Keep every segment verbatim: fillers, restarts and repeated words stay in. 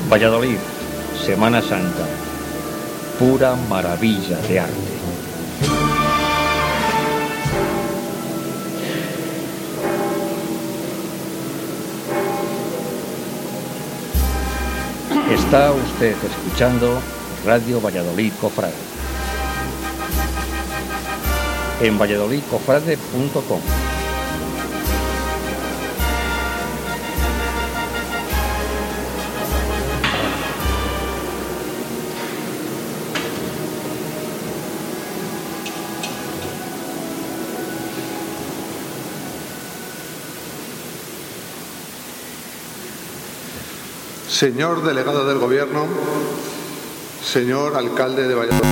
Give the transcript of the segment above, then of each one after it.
Valladolid, Semana Santa, pura maravilla de arte. Está usted escuchando Radio Valladolid Cofrade en valladolid cofrade punto com. Señor delegado del Gobierno, señor alcalde de Valladolid,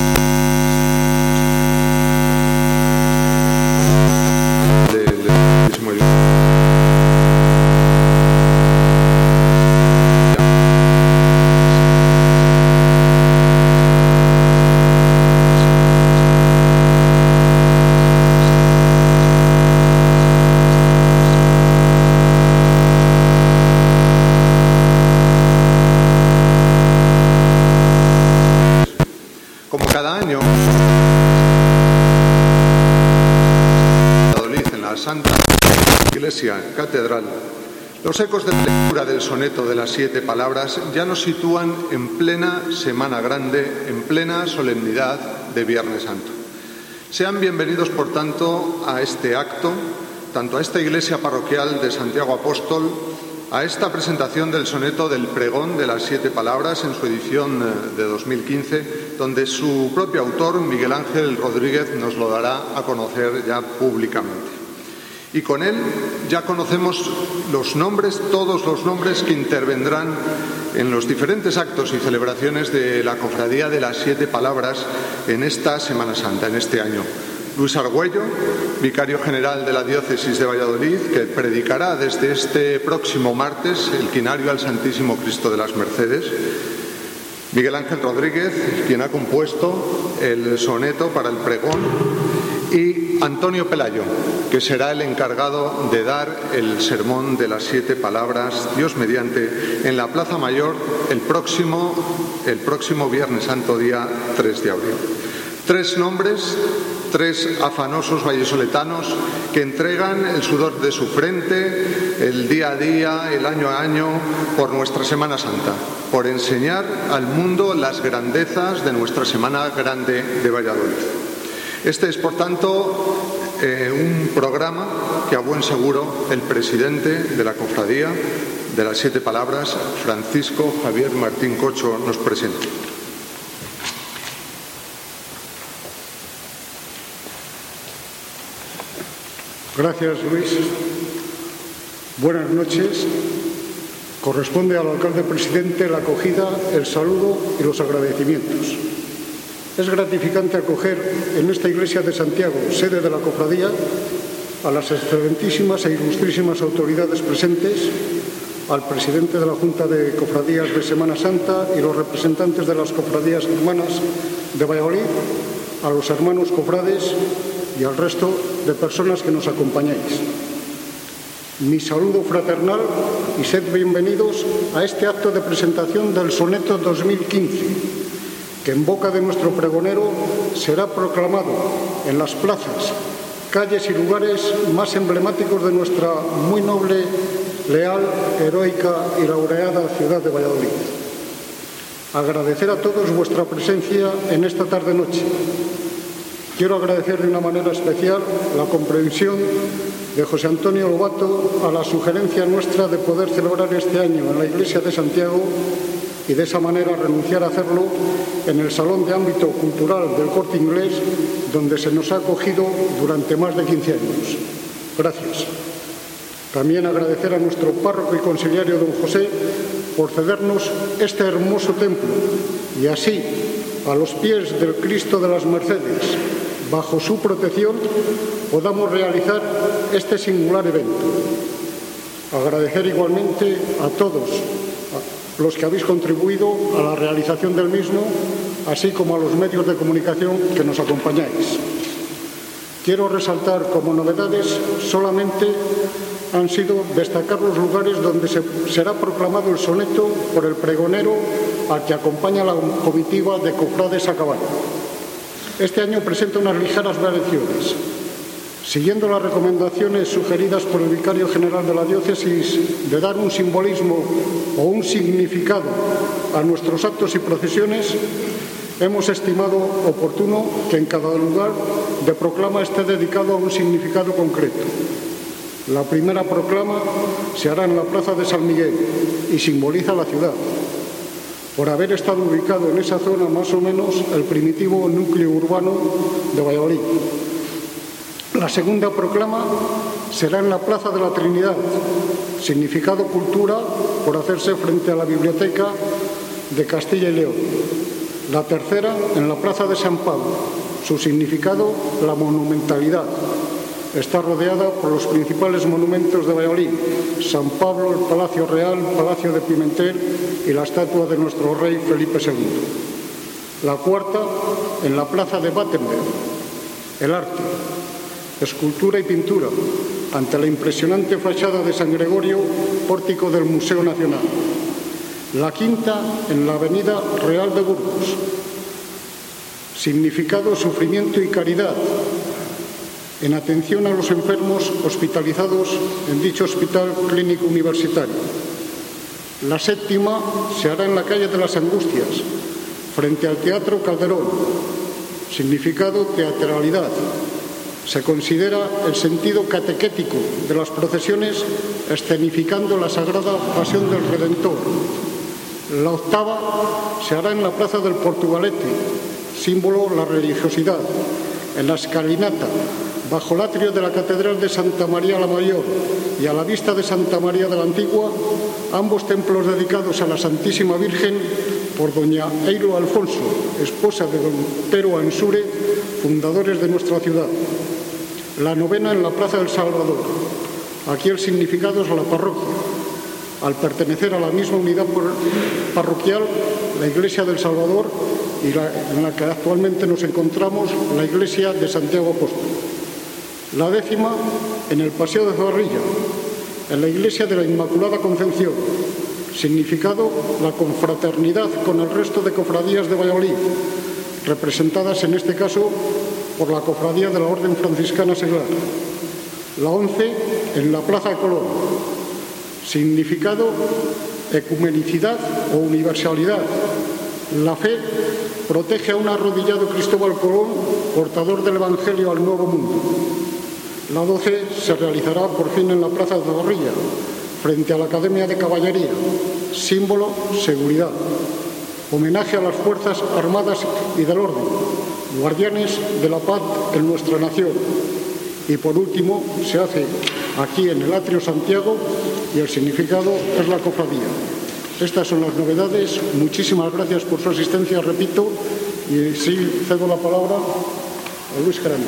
como cada año, Valladolid, en la Santa Iglesia Catedral, los ecos de la lectura del soneto de las siete palabras ya nos sitúan en plena Semana Grande, en plena solemnidad de Viernes Santo. Sean bienvenidos, por tanto, a este acto, tanto a esta iglesia parroquial de Santiago Apóstol, a esta presentación del soneto del pregón de las siete palabras en su edición de dos mil quince, donde su propio autor, Miguel Ángel Rodríguez, nos lo dará a conocer ya públicamente. Y con él ya conocemos los nombres, todos los nombres que intervendrán en los diferentes actos y celebraciones de la Cofradía de las Siete Palabras en esta Semana Santa, en este año. Luis Argüello, vicario general de la Diócesis de Valladolid, que predicará desde este próximo martes el quinario al Santísimo Cristo de las Mercedes. Miguel Ángel Rodríguez, quien ha compuesto el soneto para el pregón. Y Antonio Pelayo, que será el encargado de dar el sermón de las siete palabras, Dios mediante, en la Plaza Mayor el próximo, el próximo Viernes Santo, día tres de abril. Tres nombres, tres afanosos vallesoletanos que entregan el sudor de su frente, el día a día, el año a año, por nuestra Semana Santa, por enseñar al mundo las grandezas de nuestra Semana Grande de Valladolid. Este es, por tanto, eh, un programa que a buen seguro el presidente de la Cofradía de las Siete Palabras, Francisco Javier Martín Cocho, nos presenta. Gracias, Luis. Buenas noches. Corresponde al alcalde presidente la acogida, el saludo y los agradecimientos. Es gratificante acoger en esta iglesia de Santiago, sede de la Cofradía, a las excelentísimas e ilustrísimas autoridades presentes, al presidente de la Junta de Cofradías de Semana Santa y los representantes de las cofradías hermanas de Valladolid, a los hermanos cofrades y al resto de personas que nos acompañáis. Mi saludo fraternal y sed bienvenidos a este acto de presentación del soneto dos mil quince, que en boca de nuestro pregonero será proclamado en las plazas, calles y lugares más emblemáticos de nuestra muy noble, leal, heroica y laureada ciudad de Valladolid. Agradecer a todos vuestra presencia en esta tarde-noche. Quiero agradecer de una manera especial la comprensión de José Antonio Lobato a la sugerencia nuestra de poder celebrar este año en la Iglesia de Santiago y de esa manera renunciar a hacerlo en el Salón de Ámbito Cultural del Corte Inglés, donde se nos ha acogido durante más de quince años. Gracias. También agradecer a nuestro párroco y consiliario don José por cedernos este hermoso templo y así, a los pies del Cristo de las Mercedes, bajo su protección, podamos realizar este singular evento. Agradecer igualmente a todos los que habéis contribuido a la realización del mismo, así como a los medios de comunicación que nos acompañáis. Quiero resaltar como novedades solamente han sido destacar los lugares donde se, será proclamado el soneto por el pregonero al que acompaña la comitiva de cofrades a caballo. Este año presenta unas ligeras variaciones. Siguiendo las recomendaciones sugeridas por el Vicario General de la Diócesis de dar un simbolismo o un significado a nuestros actos y procesiones, hemos estimado oportuno que en cada lugar de proclama esté dedicado a un significado concreto. La primera proclama se hará en la Plaza de San Miguel y simboliza la ciudad, por haber estado ubicado en esa zona más o menos el primitivo núcleo urbano de Valladolid. La segunda proclama será en la Plaza de la Trinidad, significado cultura por hacerse frente a la Biblioteca de Castilla y León. La tercera en la Plaza de San Pablo, su significado la monumentalidad. Está rodeada por los principales monumentos de Valladolid: San Pablo, el Palacio Real, el Palacio de Pimentel y la estatua de nuestro rey Felipe segundo. La cuarta en la Plaza de Battenberg, el arte, escultura y pintura, ante la impresionante fachada de San Gregorio, pórtico del Museo Nacional. La quinta en la Avenida Real de Burgos, significado sufrimiento y caridad, en atención a los enfermos hospitalizados en dicho hospital clínico universitario. La séptima se hará en la calle de las Angustias, frente al Teatro Calderón, significado teatralidad. Se considera el sentido catequético de las procesiones escenificando la sagrada pasión del Redentor. La octava se hará en la Plaza del Portugalete, símbolo la religiosidad, en la escalinata, bajo el atrio de la Catedral de Santa María la Mayor y a la vista de Santa María de la Antigua, ambos templos dedicados a la Santísima Virgen por doña Eiro Alfonso, esposa de don Pero Ansure, fundadores de nuestra ciudad. La novena en la Plaza del Salvador. Aquí el significado es la parroquia. Al pertenecer a la misma unidad parroquial, la Iglesia del Salvador, y la, en la que actualmente nos encontramos, la Iglesia de Santiago Apóstol. La décima en el Paseo de Zorrilla, en la Iglesia de la Inmaculada Concepción. Significado la confraternidad con el resto de cofradías de Valladolid, representadas en este caso por la Cofradía de la Orden Franciscana Seglar. La once en la Plaza de Colón. Significado ecumenicidad o universalidad. La fe protege a un arrodillado Cristóbal Colón, portador del Evangelio al Nuevo Mundo. La doce se realizará por fin en la Plaza de Zorrilla, frente a la Academia de Caballería, símbolo seguridad. Homenaje a las Fuerzas Armadas y del Orden, guardianes de la paz en nuestra nación. Y por último, se hace aquí en el Atrio Santiago y el significado es la cofradía. Estas son las novedades. Muchísimas gracias por su asistencia, repito, y sí cedo la palabra a Luis Jaramillo.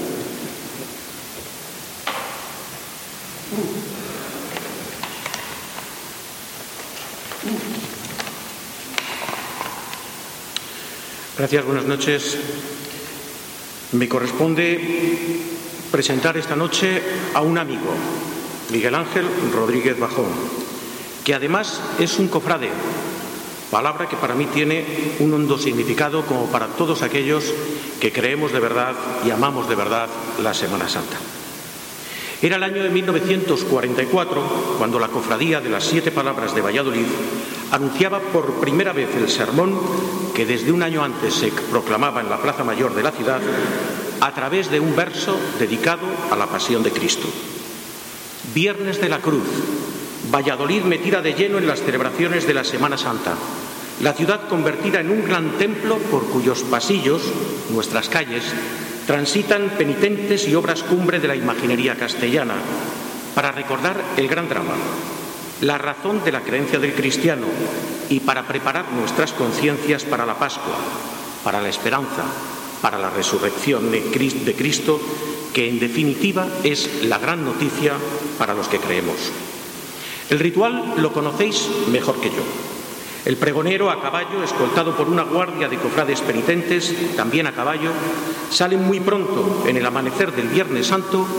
Gracias, buenas noches. Me corresponde presentar esta noche a un amigo, Miguel Ángel Rodríguez Bajón, que además es un cofrade, palabra que para mí tiene un hondo significado como para todos aquellos que creemos de verdad y amamos de verdad la Semana Santa. Era el año de mil novecientos cuarenta y cuatro cuando la Cofradía de las Siete Palabras de Valladolid anunciaba por primera vez el sermón que desde un año antes se proclamaba en la Plaza Mayor de la ciudad a través de un verso dedicado a la Pasión de Cristo. Viernes de la Cruz, Valladolid metida de lleno en las celebraciones de la Semana Santa, la ciudad convertida en un gran templo por cuyos pasillos, nuestras calles, transitan penitentes y obras cumbre de la imaginería castellana para recordar el gran drama, la razón de la creencia del cristiano y para preparar nuestras conciencias para la Pascua, para la esperanza, para la resurrección de Cristo, que en definitiva es la gran noticia para los que creemos. El ritual lo conocéis mejor que yo. El pregonero a caballo, escoltado por una guardia de cofrades penitentes, también a caballo, sale muy pronto en el amanecer del Viernes Santo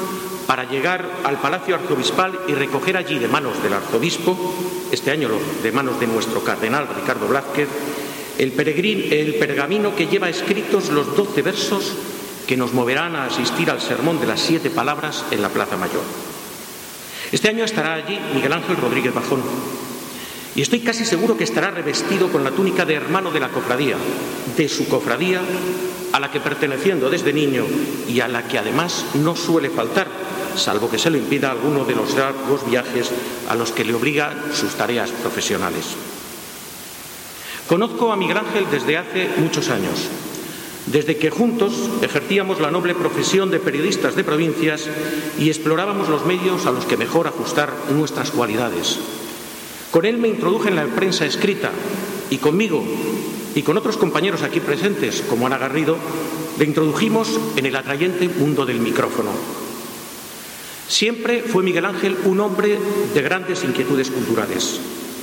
para llegar al Palacio Arzobispal y recoger allí de manos del arzobispo, este año de manos de nuestro cardenal Ricardo Blázquez, el, peregrin, el pergamino que lleva escritos los doce versos que nos moverán a asistir al sermón de las siete palabras en la Plaza Mayor. Este año estará allí Miguel Ángel Rodríguez Bajón, y estoy casi seguro que estará revestido con la túnica de hermano de la cofradía, de su cofradía, a la que perteneciendo desde niño y a la que además no suele faltar, salvo que se lo impida alguno de los largos viajes a los que le obligan sus tareas profesionales. Conozco a Miguel Ángel desde hace muchos años, desde que juntos ejercíamos la noble profesión de periodistas de provincias y explorábamos los medios a los que mejor ajustar nuestras cualidades. Con él me introduje en la prensa escrita y conmigo y con otros compañeros aquí presentes, como Ana Garrido, le introdujimos en el atrayente mundo del micrófono. Siempre fue Miguel Ángel un hombre de grandes inquietudes culturales.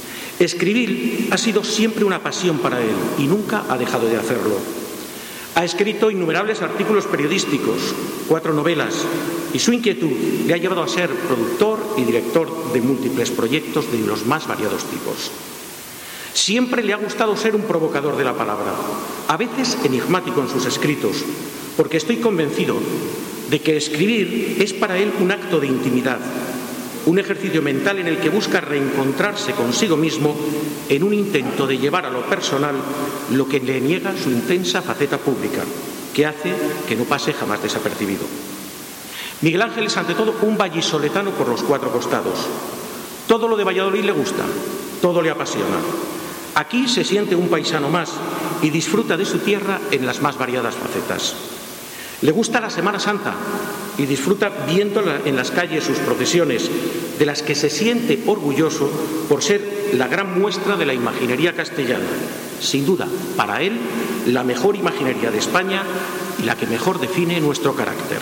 Escribir ha sido siempre una pasión para él y nunca ha dejado de hacerlo. Ha escrito innumerables artículos periodísticos, cuatro novelas, y su inquietud le ha llevado a ser productor y director de múltiples proyectos de los más variados tipos. Siempre le ha gustado ser un provocador de la palabra, a veces enigmático en sus escritos, porque estoy convencido de que escribir es para él un acto de intimidad, un ejercicio mental en el que busca reencontrarse consigo mismo en un intento de llevar a lo personal lo que le niega su intensa faceta pública, que hace que no pase jamás desapercibido. Miguel Ángel es ante todo un vallisoletano por los cuatro costados. Todo lo de Valladolid le gusta, todo le apasiona. Aquí se siente un paisano más y disfruta de su tierra en las más variadas facetas. Le gusta la Semana Santa y disfruta viendo en las calles sus procesiones, de las que se siente orgulloso por ser la gran muestra de la imaginería castellana. Sin duda, para él, la mejor imaginería de España y la que mejor define nuestro carácter.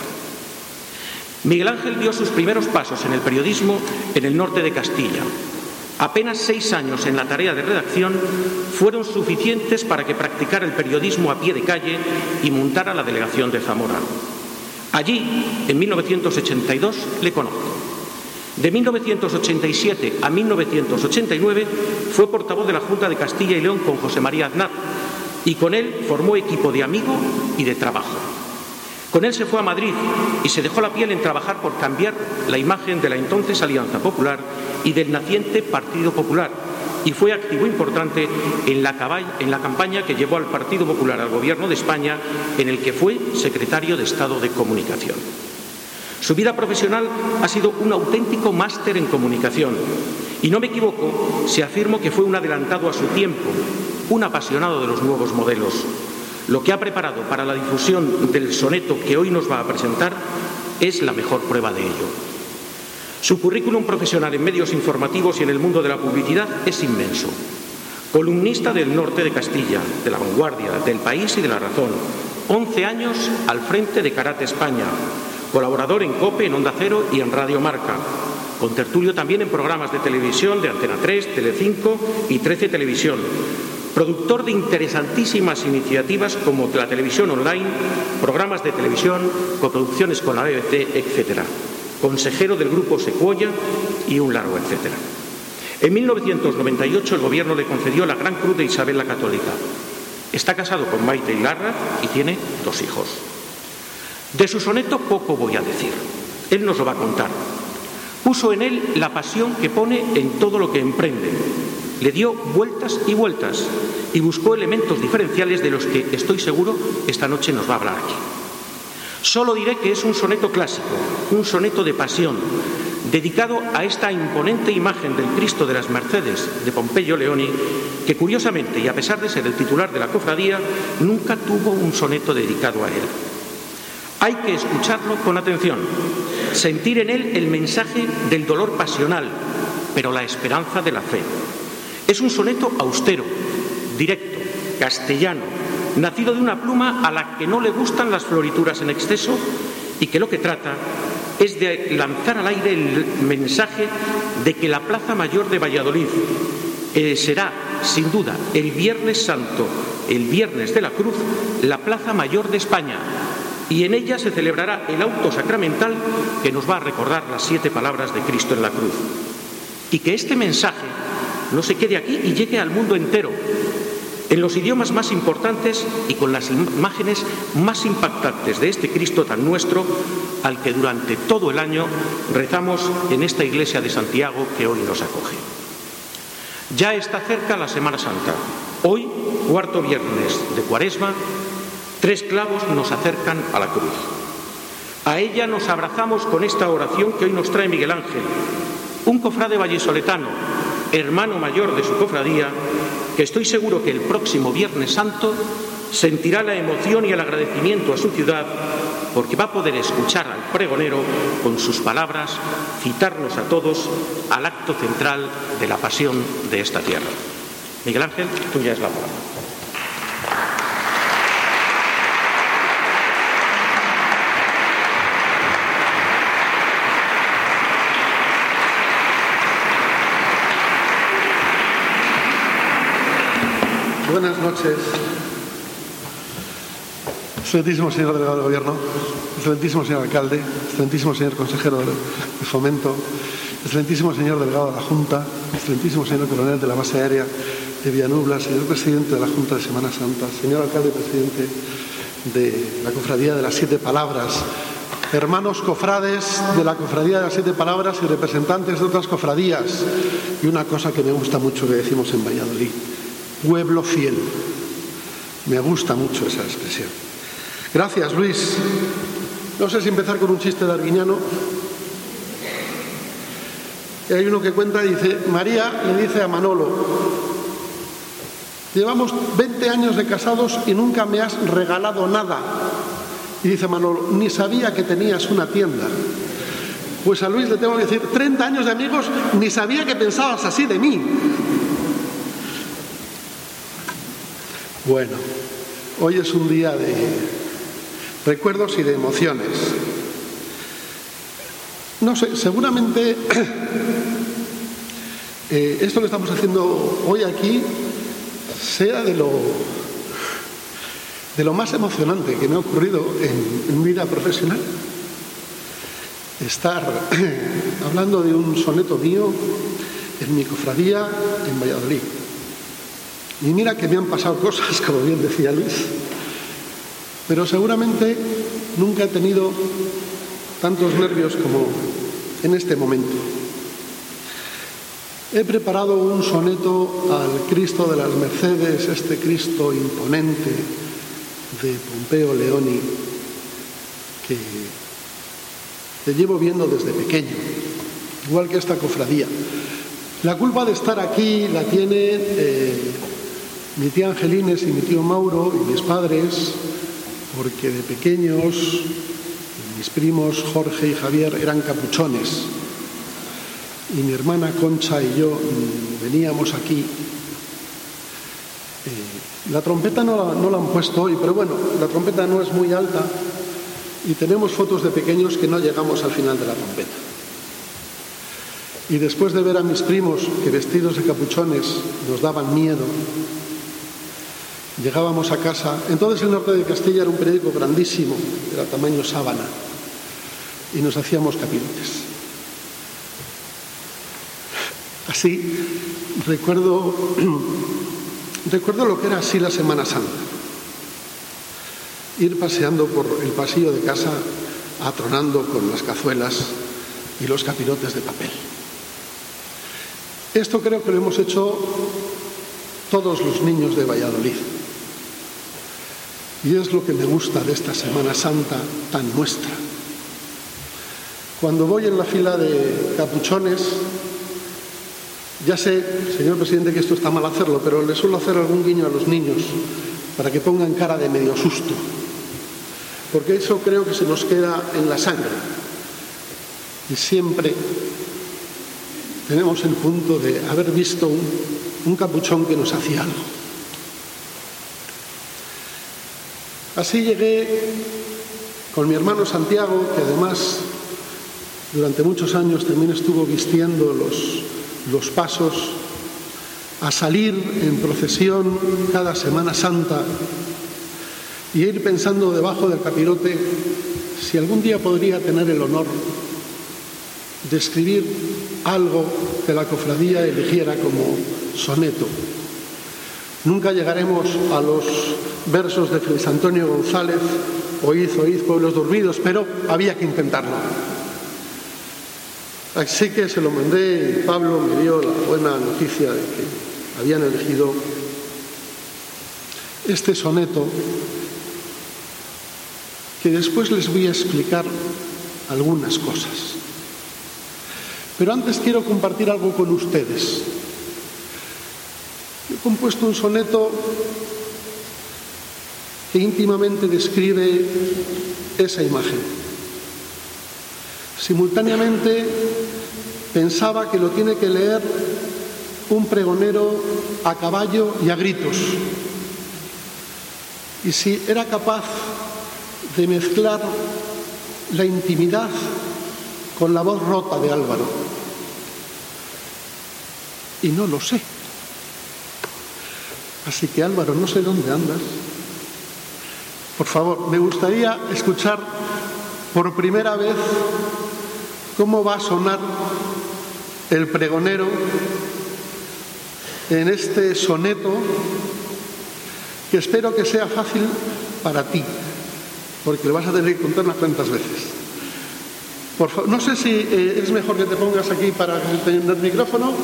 Miguel Ángel dio sus primeros pasos en el periodismo en el norte de Castilla. Apenas seis años en la tarea de redacción fueron suficientes para que practicara el periodismo a pie de calle y montara la delegación de Zamora. Allí, en mil novecientos ochenta y dos, le conozco. De mil novecientos ochenta y siete a mil novecientos ochenta y nueve fue portavoz de la Junta de Castilla y León con José María Aznar y con él formó equipo de amigo y de trabajo. Con él se fue a Madrid y se dejó la piel en trabajar por cambiar la imagen de la entonces Alianza Popular y del naciente Partido Popular, y fue activo importante en la, en la campaña que llevó al Partido Popular al Gobierno de España, en el que fue secretario de Estado de Comunicación. Su vida profesional ha sido un auténtico máster en comunicación, y no me equivoco si afirmo que fue un adelantado a su tiempo, un apasionado de los nuevos modelos. Lo que ha preparado para la difusión del soneto que hoy nos va a presentar es la mejor prueba de ello. Su currículum profesional en medios informativos y en el mundo de la publicidad es inmenso. Columnista del norte de Castilla, de La Vanguardia, del País y de La Razón. once años al frente de Karate España. Colaborador en COPE, en Onda Cero y en Radio Marca. Contertulio también en programas de televisión de Antena tres, Telecinco y trece Televisión. Productor de interesantísimas iniciativas como la televisión online, programas de televisión, coproducciones con la B B C, etcétera. Consejero del Grupo Secuoya y un largo etcétera. En mil novecientos noventa y ocho el Gobierno le concedió la Gran Cruz de Isabel la Católica. Está casado con Maite Ilarra y tiene dos hijos. De su soneto poco voy a decir. Él nos lo va a contar. Puso en él la pasión que pone en todo lo que emprende. Le dio vueltas y vueltas y buscó elementos diferenciales de los que, estoy seguro, esta noche nos va a hablar aquí. Solo diré que es un soneto clásico, un soneto de pasión, dedicado a esta imponente imagen del Cristo de las Mercedes de Pompeyo Leoni, que curiosamente, y a pesar de ser el titular de la cofradía, nunca tuvo un soneto dedicado a él. Hay que escucharlo con atención, sentir en él el mensaje del dolor pasional, pero la esperanza de la fe. Es un soneto austero, directo, castellano, nacido de una pluma a la que no le gustan las florituras en exceso y que lo que trata es de lanzar al aire el mensaje de que la Plaza Mayor de Valladolid eh, será, sin duda, el Viernes Santo, el Viernes de la Cruz, la Plaza Mayor de España, y en ella se celebrará el auto sacramental que nos va a recordar las siete palabras de Cristo en la cruz. Y que este mensaje no se quede aquí y llegue al mundo entero, en los idiomas más importantes y con las imágenes más impactantes de este Cristo tan nuestro, al que durante todo el año rezamos en esta iglesia de Santiago que hoy nos acoge. Ya está cerca la Semana Santa. Hoy, cuarto viernes de Cuaresma, tres clavos nos acercan a la cruz. A ella nos abrazamos con esta oración que hoy nos trae Miguel Ángel, un cofrade vallisoletano, hermano mayor de su cofradía, que estoy seguro que el próximo Viernes Santo sentirá la emoción y el agradecimiento a su ciudad, porque va a poder escuchar al pregonero con sus palabras citarnos a todos al acto central de la pasión de esta tierra. Miguel Ángel, tuya es la palabra. Buenas noches, excelentísimo señor delegado del Gobierno, excelentísimo señor alcalde, excelentísimo señor consejero de Fomento, excelentísimo señor delegado de la Junta, excelentísimo señor coronel de la base aérea de Villanubla, señor presidente de la Junta de Semana Santa, señor alcalde y presidente de la Cofradía de las Siete Palabras, hermanos cofrades de la Cofradía de las Siete Palabras y representantes de otras cofradías, y una cosa que me gusta mucho que decimos en Valladolid: pueblo fiel. Me gusta mucho esa expresión. Gracias, Luis. No sé si empezar con un chiste de Arguiñano. Y hay uno que cuenta y dice: María le dice a Manolo: llevamos veinte años de casados y nunca me has regalado nada. Y dice Manolo: ni sabía que tenías una tienda. Pues a Luis le tengo que decir: treinta años de amigos, ni sabía que pensabas así de mí. Bueno, hoy es un día de recuerdos y de emociones. No sé, seguramente eh, esto que estamos haciendo hoy aquí sea de lo, de lo más emocionante que me ha ocurrido en, en mi vida profesional. Estar hablando de un soneto mío en mi cofradía en Valladolid. Y mira que me han pasado cosas, como bien decía Luis, pero seguramente nunca he tenido tantos nervios como en este momento. He preparado un soneto al Cristo de las Mercedes, este Cristo imponente de Pompeo Leoni, que, que llevo viendo desde pequeño, igual que esta cofradía. La culpa de estar aquí la tiene eh, mi tía Angelines y mi tío Mauro y mis padres, porque de pequeños mis primos Jorge y Javier eran capuchones y mi hermana Concha y yo veníamos aquí. Eh, la trompeta no la, no la han puesto hoy, pero bueno, la trompeta no es muy alta y tenemos fotos de pequeños que no llegamos al final de la trompeta. Y después de ver a mis primos que vestidos de capuchones nos daban miedo, llegábamos a casa. Entonces el Norte de Castilla era un periódico grandísimo, era tamaño sábana, y nos hacíamos capirotes. Así recuerdo, recuerdo lo que era así la Semana Santa. Ir paseando por el pasillo de casa, atronando con las cazuelas y los capirotes de papel. Esto creo que lo hemos hecho todos los niños de Valladolid. Y es lo que me gusta de esta Semana Santa tan nuestra. Cuando voy en la fila de capuchones, ya sé, señor presidente, que esto está mal hacerlo, pero le suelo hacer algún guiño a los niños para que pongan cara de medio susto, porque eso creo que se nos queda en la sangre. Y siempre tenemos el punto de haber visto un, un capuchón que nos hacía algo. Así llegué con mi hermano Santiago, que además durante muchos años también estuvo vistiendo los, los pasos, a salir en procesión cada Semana Santa y ir pensando debajo del capirote si algún día podría tener el honor de escribir algo que la cofradía eligiera como soneto. Nunca llegaremos a los versos de Félix Antonio González, oíd, oíd, pueblos dormidos, pero había que intentarlo. Así que se lo mandé y Pablo me dio la buena noticia de que habían elegido este soneto, que después les voy a explicar algunas cosas. Pero antes quiero compartir algo con ustedes. He compuesto un soneto que íntimamente describe esa imagen. Simultáneamente pensaba que lo tiene que leer un pregonero a caballo y a gritos. Y si era capaz de mezclar la intimidad con la voz rota de Álvaro. Y no lo sé. Así que Álvaro, no sé dónde andas. Por favor, me gustaría escuchar por primera vez cómo va a sonar el pregonero en este soneto, que espero que sea fácil para ti, porque lo vas a tener que contar unas cuantas veces. Por favor, no sé si eh, es mejor que te pongas aquí para tener el micrófono.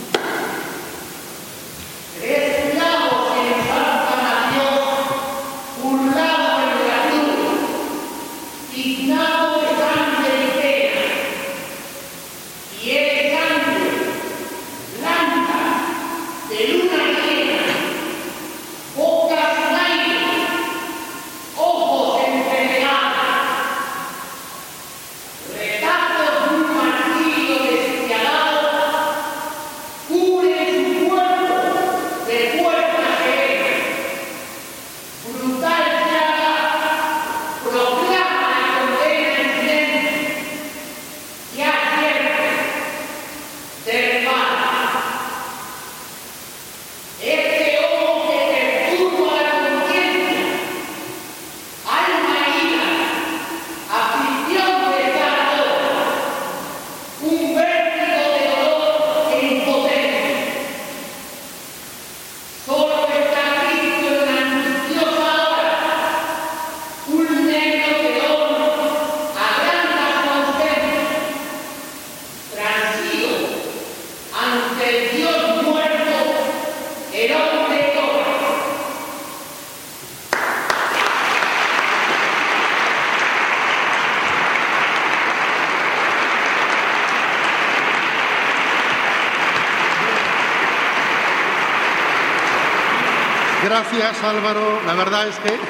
Gracias, Álvaro. La verdad es que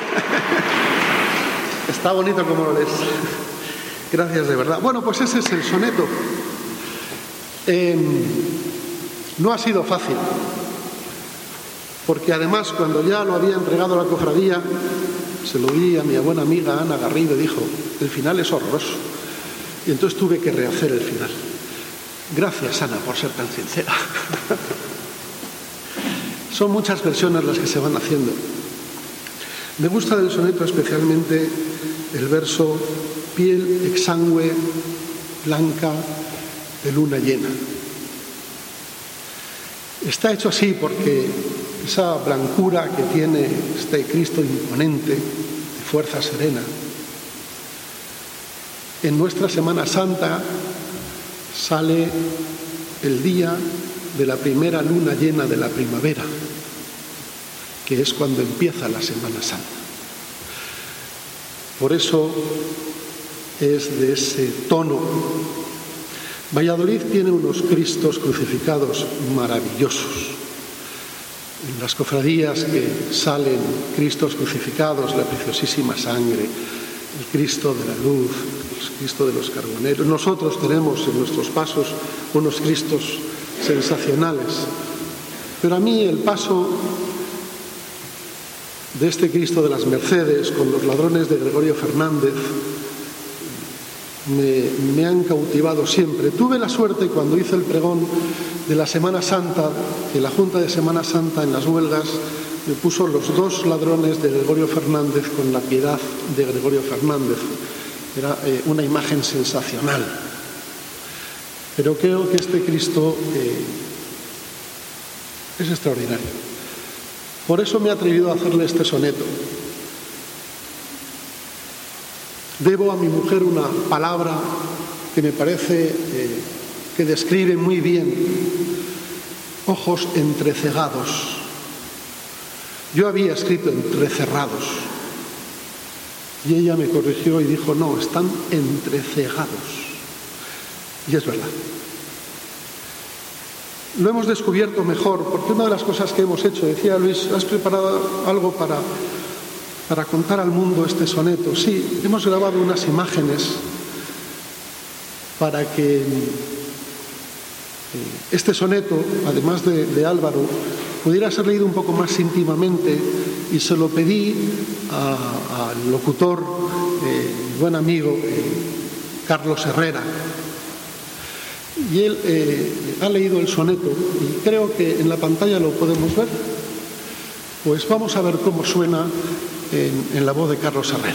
está bonito como lo lees. Gracias, de verdad. Bueno, pues ese es el soneto. Eh, no ha sido fácil, porque además cuando ya lo había entregado a la cofradía, se lo di a mi buena amiga Ana Garrido y dijo, el final es horroroso. Y entonces tuve que rehacer el final. Gracias, Ana, por ser tan sincera. Son muchas versiones las que se van haciendo. Me gusta del soneto especialmente el verso piel exangüe, blanca, de luna llena. Está hecho así porque esa blancura que tiene este Cristo imponente, de fuerza serena, en nuestra Semana Santa sale el día de la primera luna llena de la primavera, que es cuando empieza la Semana Santa. Por eso es de ese tono. Valladolid tiene unos Cristos crucificados maravillosos. En las cofradías que salen Cristos crucificados, la preciosísima sangre, el Cristo de la luz, el Cristo de los carboneros. Nosotros tenemos en nuestros pasos unos Cristos sensacionales, pero a mí el paso de este Cristo de las Mercedes con los ladrones de Gregorio Fernández me, me han cautivado siempre. Tuve la suerte cuando hice el pregón de la Semana Santa, que la Junta de Semana Santa en las huelgas que puso Los dos ladrones de Gregorio Fernández con la piedad de Gregorio Fernández. Era eh, una imagen sensacional. Pero creo que este Cristo eh, es extraordinario. Por eso me he atrevido a hacerle este soneto. Debo a mi mujer una palabra que me parece eh, que describe muy bien: ojos entrecegados. Yo había escrito entrecerrados y ella me corrigió y dijo: no, están entrecegados. Y es verdad. Lo hemos descubierto mejor porque una de las cosas que hemos hecho, decía Luis, ¿has preparado algo para, para contar al mundo este soneto? Sí, hemos grabado unas imágenes para que este soneto, además de, de Álvaro, pudiera ser leído un poco más íntimamente, y se lo pedí al locutor, eh, buen amigo, eh, Carlos Herrera. Y él eh, ha leído el soneto y creo que en la pantalla lo podemos ver. Pues vamos a ver cómo suena en, en la voz de Carlos Herrera.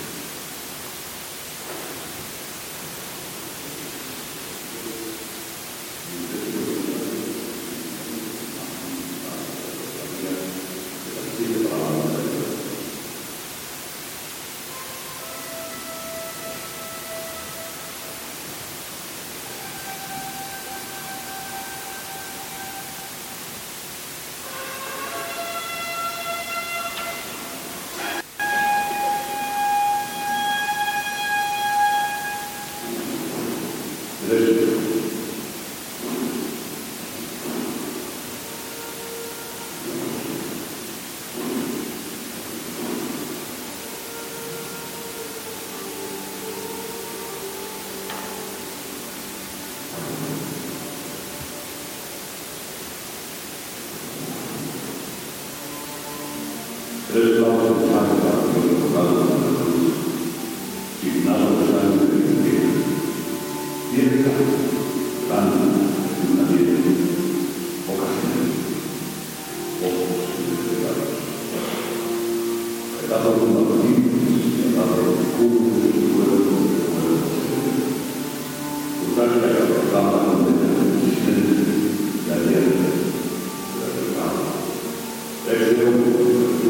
Tres clavos de sangre colocados en la cruz, signados de sangre de Cristo. Tierra, grande, en una tierra, ocasiones, ojos entregados. Pedazos de martillos, pedazos de cubos de fuego de fuego. Cruzar la cabezada donde el presidente de ayer de la verdad. Este hombre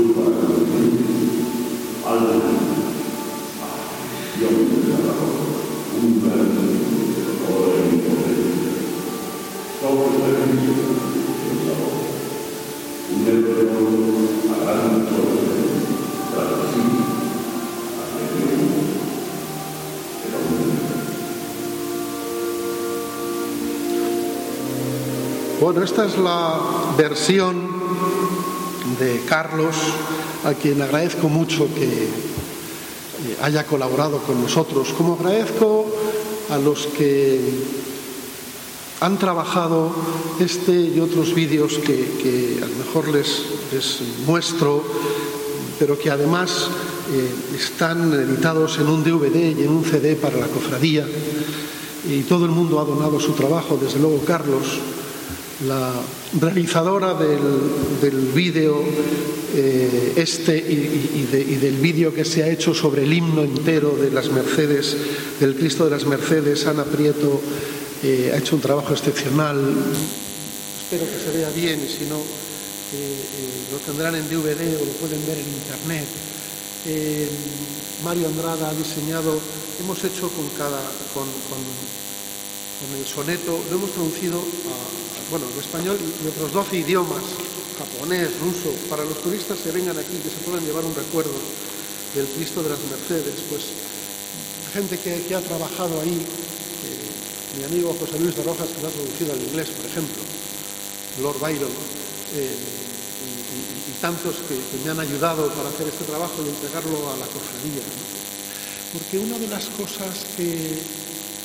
Bueno, esta es la versión de Carlos, a quien agradezco mucho que haya colaborado con nosotros, como agradezco a los que han trabajado este y otros vídeos que, que a lo mejor les, les muestro, pero que además eh, están editados en un D V D y en un C D para la cofradía, y todo el mundo ha donado su trabajo, desde luego Carlos. La realizadora del, del vídeo eh, este y, y, de, y del vídeo que se ha hecho sobre el himno entero de las Mercedes, del Cristo de las Mercedes, Ana Prieto, eh, ha hecho un trabajo excepcional. Espero que se vea bien, y si no, eh, eh, lo tendrán en D V D o lo pueden ver en internet. Eh, Mario Andrada ha diseñado, hemos hecho con cada, con, con, con el soneto, lo hemos traducido a bueno, en español y otros doce idiomas, japonés, ruso, para los turistas que vengan aquí, que se puedan llevar un recuerdo del Cristo de las Mercedes. Pues gente que, que ha trabajado ahí, eh, mi amigo José Luis de Rojas, que lo ha traducido al inglés, por ejemplo, Lord Byron, eh, y, y, y tantos que, que me han ayudado para hacer este trabajo y entregarlo a la cofradía, ¿no? Porque una de las cosas que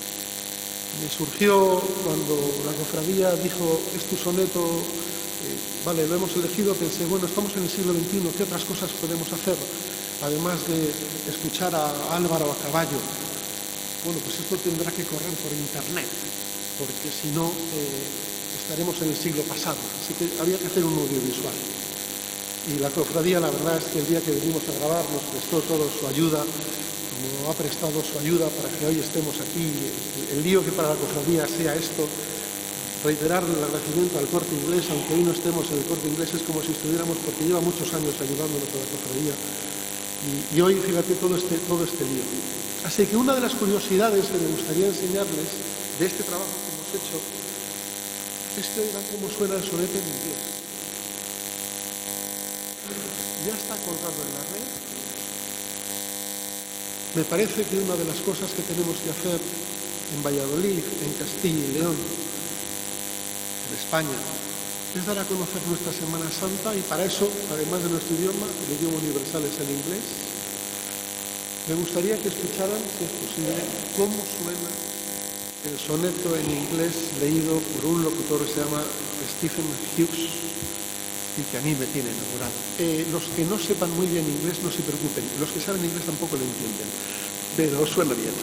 me surgió cuando la cofradía dijo: es tu soneto, eh, vale, lo hemos elegido, pensé, bueno, estamos en el siglo veintiuno, ¿qué otras cosas podemos hacer? Además de escuchar a Álvaro a caballo. Bueno, pues esto tendrá que correr por internet, porque si no, eh, estaremos en el siglo pasado, así que había que hacer un audiovisual. Y la cofradía, la verdad es que el día que venimos a grabar nos prestó todo su ayuda, como ha prestado su ayuda para que hoy estemos aquí. El, el lío que para la cofradía sea esto, reiterar el agradecimiento al Corte Inglés, aunque hoy no estemos en el Corte Inglés, es como si estuviéramos, porque lleva muchos años ayudándonos a la cofradía. Y, y hoy, fíjate, todo este, todo este lío. Así que una de las curiosidades que me gustaría enseñarles de este trabajo que hemos hecho es que oigan cómo suena el soneto en inglés. Ya está colgado en la red. Me parece que una de las cosas que tenemos que hacer en Valladolid, en Castilla y León, en España, es dar a conocer nuestra Semana Santa, y para eso, además de nuestro idioma, el idioma universal es el inglés. Me gustaría que escucharan, si es posible, cómo suena el soneto en inglés leído por un locutor que se llama Stephen Hughes y que a mí me tiene enamorado. Eh, los que no sepan muy bien inglés no se preocupen, los que saben inglés tampoco lo entienden, pero suena bien.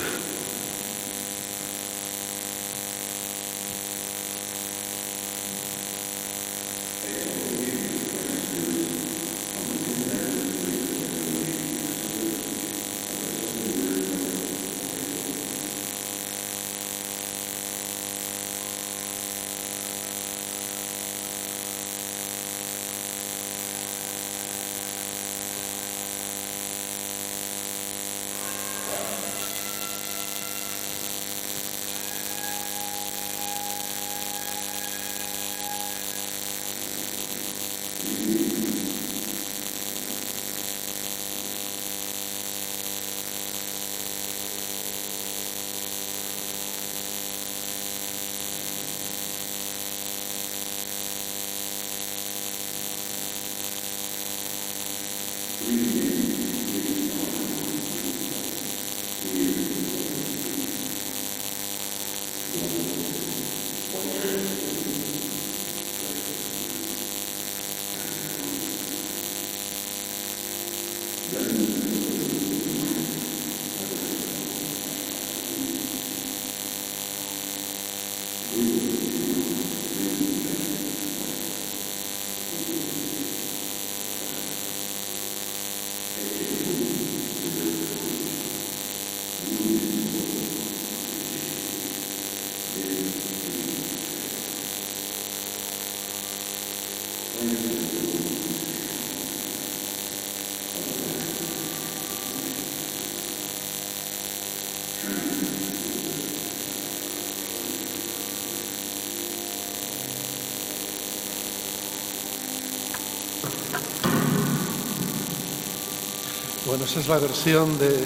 Bueno, esa es la versión de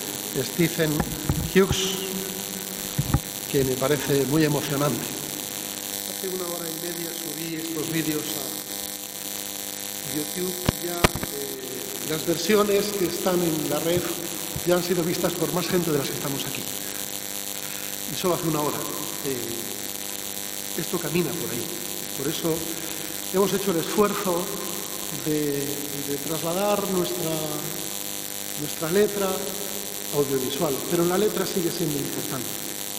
Stephen Hughes, que me parece muy emocionante. Hace una hora y media subí estos vídeos a YouTube. Ya eh, las versiones que están en la red ya han sido vistas por más gente de las que estamos aquí. Y solo hace una hora. Eh, esto camina por ahí. Por eso hemos hecho el esfuerzo de, de trasladar nuestra... nuestra letra audiovisual, pero la letra sigue siendo importante.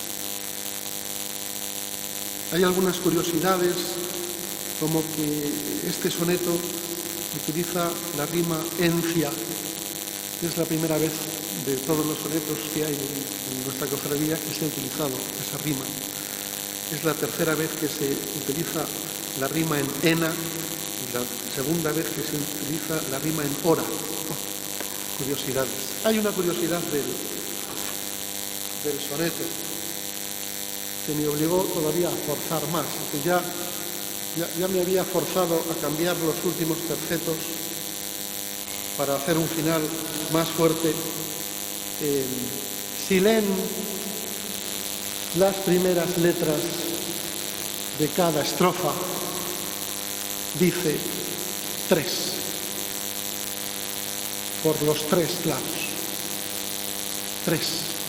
Hay algunas curiosidades, como que este soneto utiliza la rima encia, que es la primera vez de todos los sonetos que hay en nuestra cofradía que se ha utilizado esa rima. Es la tercera vez que se utiliza la rima en ena y la segunda vez que se utiliza la rima en hora. Curiosidades. Hay una curiosidad del, del soneto que me obligó todavía a forzar más, que ya, ya, ya me había forzado a cambiar los últimos tercetos para hacer un final más fuerte. Eh, si leen las primeras letras de cada estrofa, dice tres. Por los tres clavos. Tres.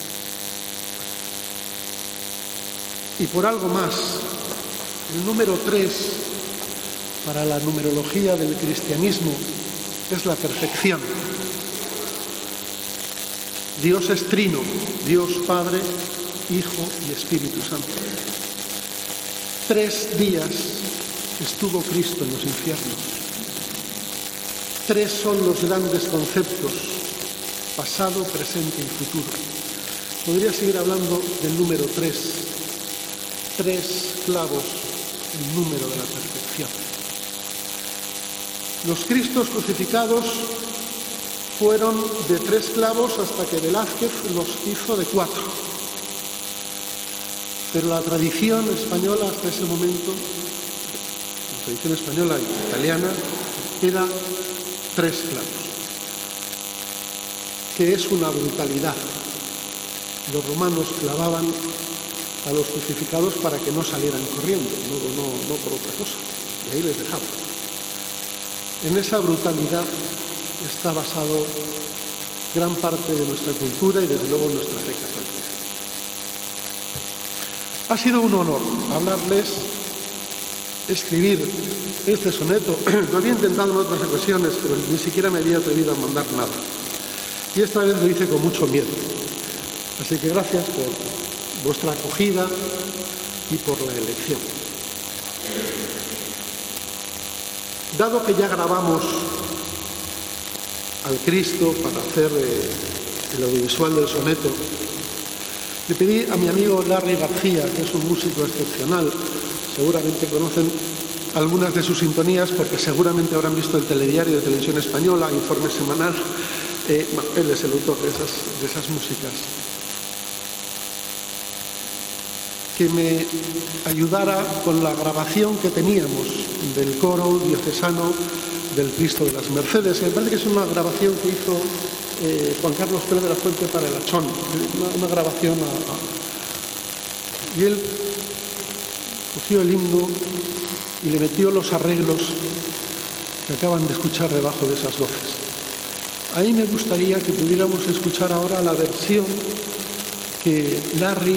Y por algo más, el número tres para la numerología del cristianismo es la perfección. Dios es trino, Dios Padre, Hijo y Espíritu Santo. Tres días estuvo Cristo en los infiernos. Tres son los grandes conceptos: pasado, presente y futuro. Podría seguir hablando del número tres. Tres clavos, el número de la perfección. Los Cristos crucificados fueron de tres clavos hasta que Velázquez los hizo de cuatro. Pero la tradición española hasta ese momento, la tradición española y italiana, era tres clavos, que es una brutalidad. Los romanos clavaban a los crucificados para que no salieran corriendo, no, no, no por otra cosa, y ahí les dejaban. En esa brutalidad está basado gran parte de nuestra cultura y desde luego nuestra fe católica. Ha sido un honor hablarles, escribir este soneto. Lo había intentado en otras ocasiones, pero ni siquiera me había atrevido a mandar nada. Y esta vez lo hice con mucho miedo. Así que gracias por vuestra acogida y por la elección. Dado que ya grabamos al Cristo para hacer eh, el audiovisual del soneto, le pedí a mi amigo Larry García, que es un músico excepcional, seguramente conocen algunas de sus sintonías porque seguramente habrán visto el telediario de Televisión Española, Informe Semanal. Eh, él es el autor de esas, de esas músicas. Que me ayudara con la grabación que teníamos del coro diocesano del Cristo de las Mercedes. Me parece que es una grabación que hizo eh, Juan Carlos Pérez de la Fuente para el Achón, una, una grabación a, a... y él cogió el himno y le metió los arreglos que acaban de escuchar debajo de esas voces. Ahí me gustaría que pudiéramos escuchar ahora la versión que Larry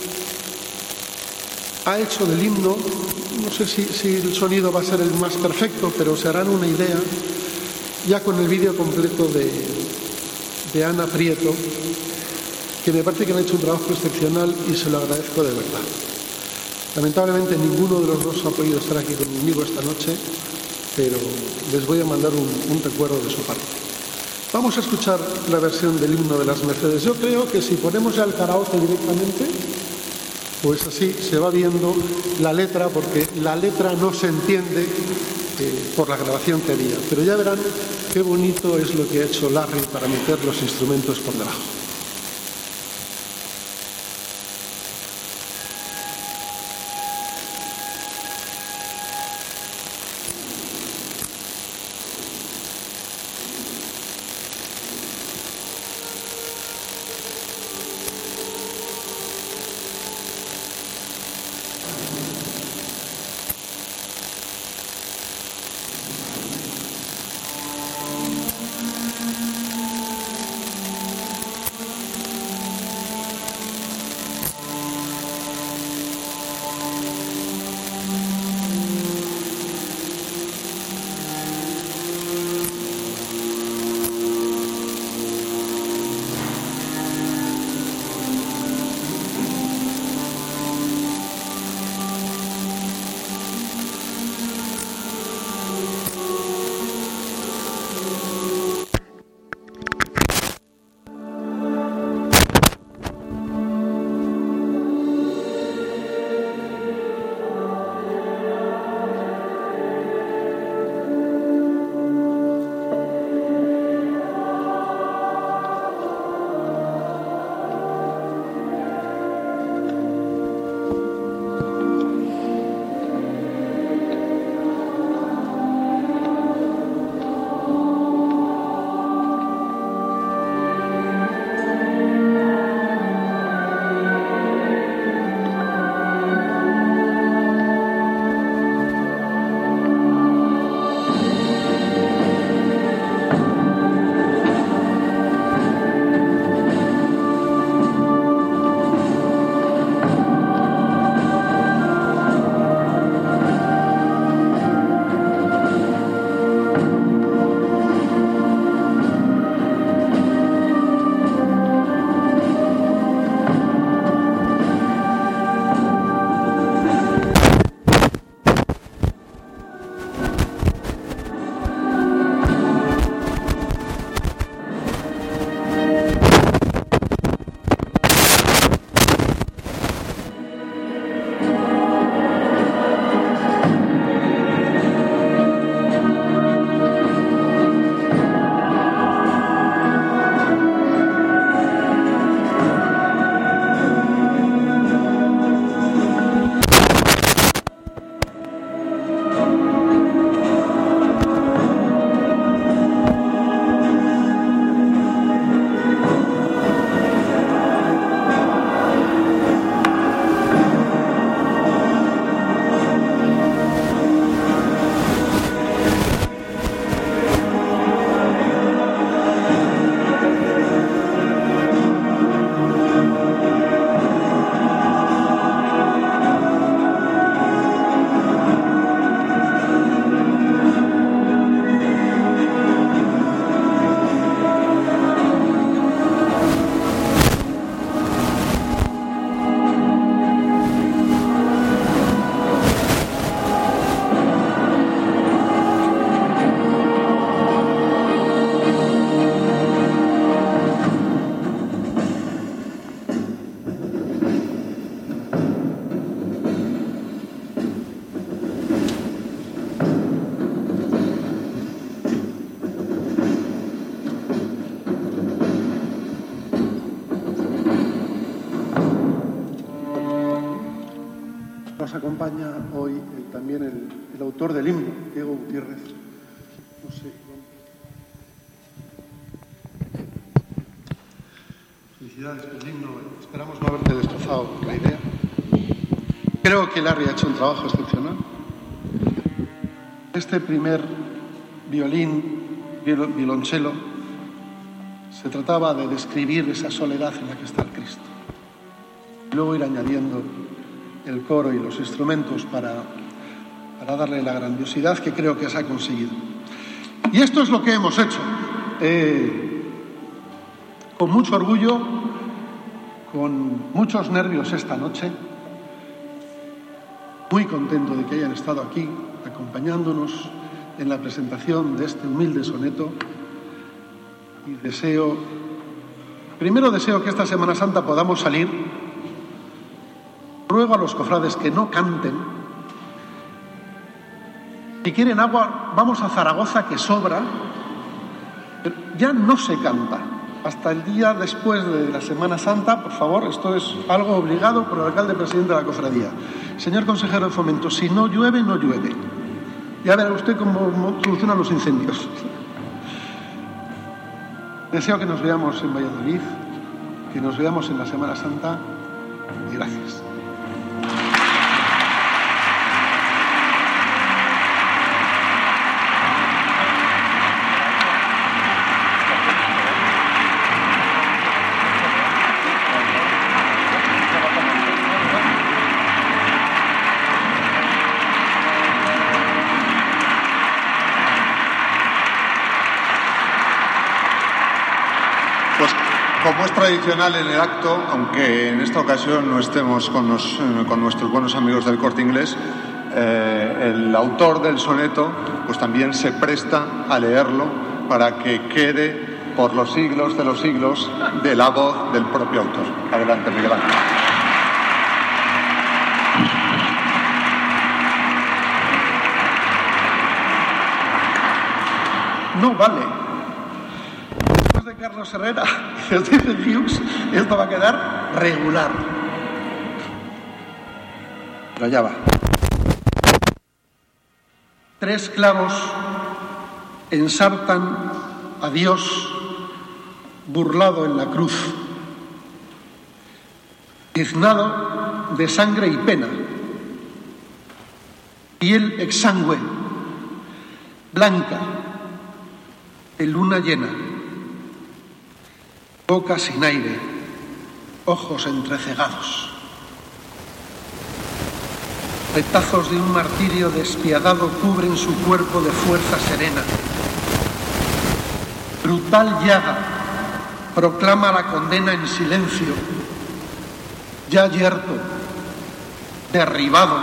ha hecho del himno. No sé si, si el sonido va a ser el más perfecto, pero se harán una idea ya con el vídeo completo de, de Ana Prieto, que me parece que han hecho un trabajo excepcional y se lo agradezco de verdad. Lamentablemente ninguno de los dos ha podido estar aquí conmigo esta noche, pero les voy a mandar un, un recuerdo de su parte. Vamos a escuchar la versión del himno de las Mercedes. Yo creo que si ponemos ya el karaoke directamente, pues así se va viendo la letra, porque la letra no se entiende eh, por la grabación que había. Pero ya verán qué bonito es lo que ha hecho Larry para meter los instrumentos por debajo. Nos acompaña hoy eh, también el, el autor del himno, Diego Gutiérrez. No sé. Felicidades por el himno. Esperamos no haberte destrozado la idea. Creo que Larry ha hecho un trabajo excepcional. Este primer violín, violonchelo, se trataba de describir esa soledad en la que está el Cristo. Y luego ir añadiendo el coro y los instrumentos para, para darle la grandiosidad que creo que se ha conseguido. Y esto es lo que hemos hecho. Eh, con mucho orgullo, con muchos nervios esta noche, muy contento de que hayan estado aquí acompañándonos en la presentación de este humilde soneto y deseo, primero deseo que esta Semana Santa podamos salir. Ruego a los cofrades que no canten. Si quieren agua, vamos a Zaragoza, que sobra. Pero ya no se canta. Hasta el día después de la Semana Santa, por favor, esto es algo obligado por el alcalde presidente de la cofradía. Señor consejero de Fomento, si no llueve, no llueve. Ya verá usted cómo solucionan los incendios. Deseo que nos veamos en Valladolid, que nos veamos en la Semana Santa, y gracias. Como es tradicional en el acto, aunque en esta ocasión no estemos con, los, con nuestros buenos amigos del Corte Inglés, eh, el autor del soneto pues también se presta a leerlo para que quede por los siglos de los siglos de la voz del propio autor. Adelante, Miguel Ángel. No vale. De Carlos Herrera y os dice Hughes, esto va a quedar regular. Pero ya va. Tres clavos ensartan a Dios burlado en la cruz, tiznado de sangre y pena, piel exangüe, blanca, de luna llena, boca sin aire, ojos entrecegados. Retazos de un martirio despiadado cubren su cuerpo de fuerza serena. Brutal llaga proclama la condena en silencio. Ya yerto, derribado.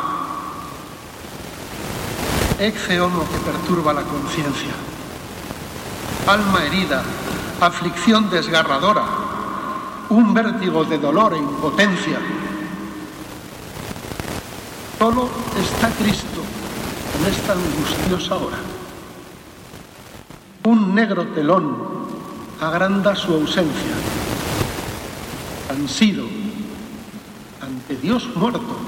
Ecce homo que perturba la conciencia. Alma herida, aflicción desgarradora, un vértigo de dolor e impotencia. Solo está Cristo en esta angustiosa hora. Un negro telón agranda su ausencia. Han sido, ante Dios muerto,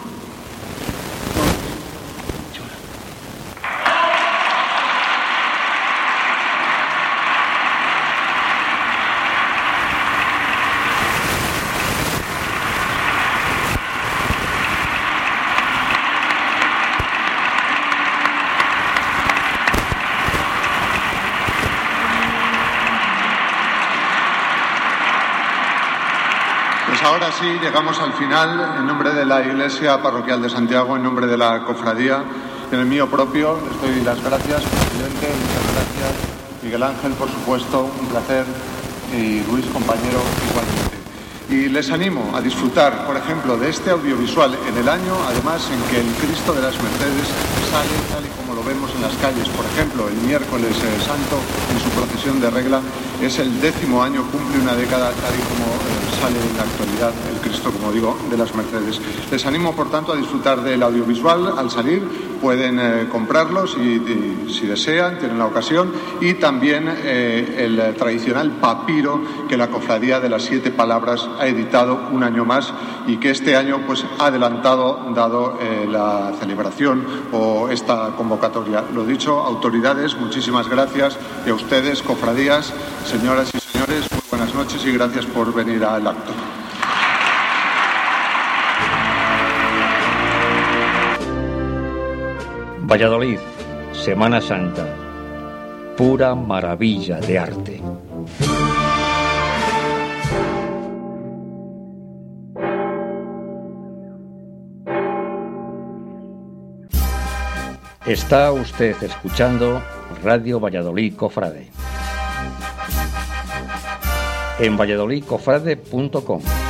Ahora sí, llegamos al final. En nombre de la Iglesia Parroquial de Santiago, en nombre de la Cofradía, en el mío propio, les doy las gracias, presidente, muchas gracias. Miguel Ángel, por supuesto, un placer. Y Luis, compañero, igualmente. Y les animo a disfrutar, por ejemplo, de este audiovisual en el año, además, en que el Cristo de las Mercedes sale tal y como lo vemos en las calles, por ejemplo, el miércoles eh, santo, en su procesión de regla, es el décimo año, cumple una década tal y como eh, sale en la actualidad el Cristo, como digo, de las Mercedes. Les animo, por tanto, a disfrutar del audiovisual al salir. Pueden eh, comprarlos y, y, si desean, tienen la ocasión, y también eh, el tradicional papiro que la Cofradía de las Siete Palabras ha editado un año más y que este año pues ha adelantado dado eh, la celebración o esta convocatoria. Lo dicho, autoridades, muchísimas gracias, y a ustedes, cofradías, señoras y señores, muy buenas noches y gracias por venir al acto. Valladolid, Semana Santa, pura maravilla de arte. Está usted escuchando Radio Valladolid Cofrade en valladolid cofrade punto com.